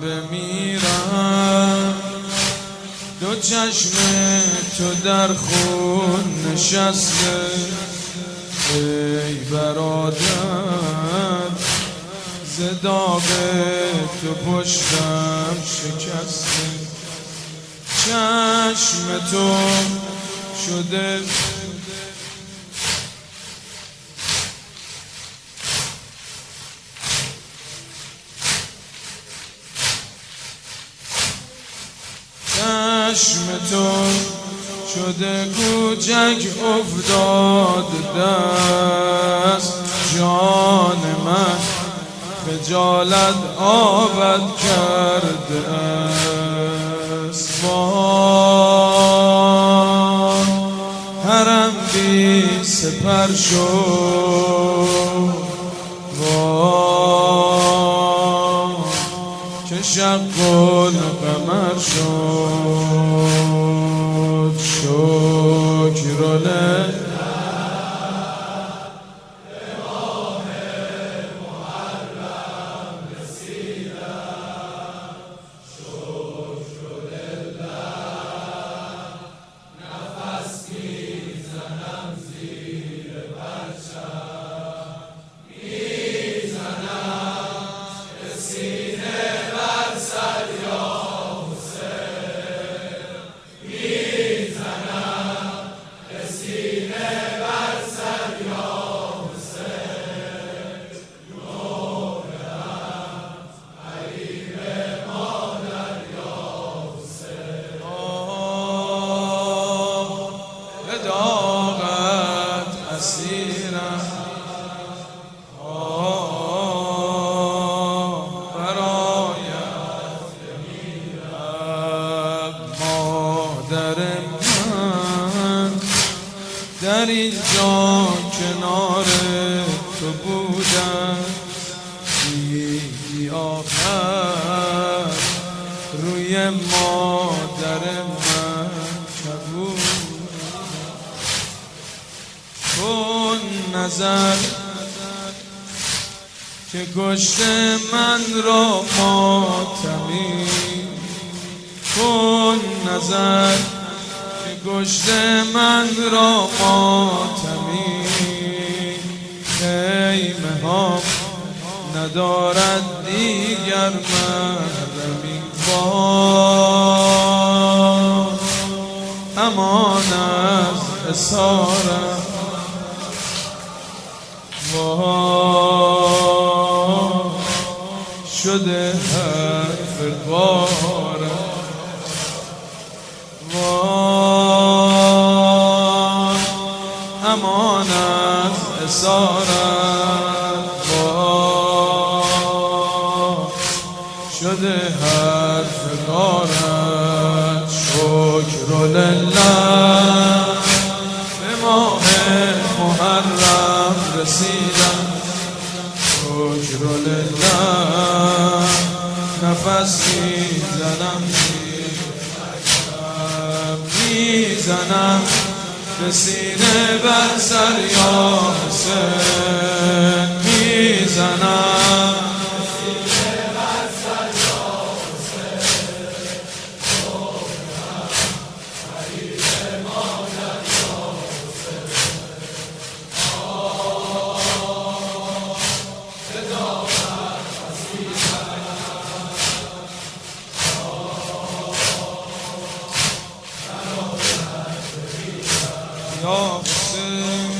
بمیرم، دو چشم تو در خون نشسته، ای برادر ز داغ تو پشتم شکسته. چشم تو شده چشم تو شده کوچک افتاد دست، جان من خجالت آبد کرده است. وای حرم بی سپر شد، وای که شق القمر شد. شکر لله در اینجا کنار تو بودم، دیدی آخر روی مادر من کبود. کن نظر که کشته من را ماتمی، کن نظر کشته من را ماتمی. خیمه ها ندارد دیگر محرمی، وای امان از اسارم، وای شده حرف بارم، امان از اسارت، وای شده حرف کارت. شکر لله به ماه محرم رسیدم، شکر لله نفس میزنم به سینه بر سر یا حسین، میزنم به سینه بر سر یا حسین. غریب مادر یا حسین، صدا بر خسیدم یا حسین.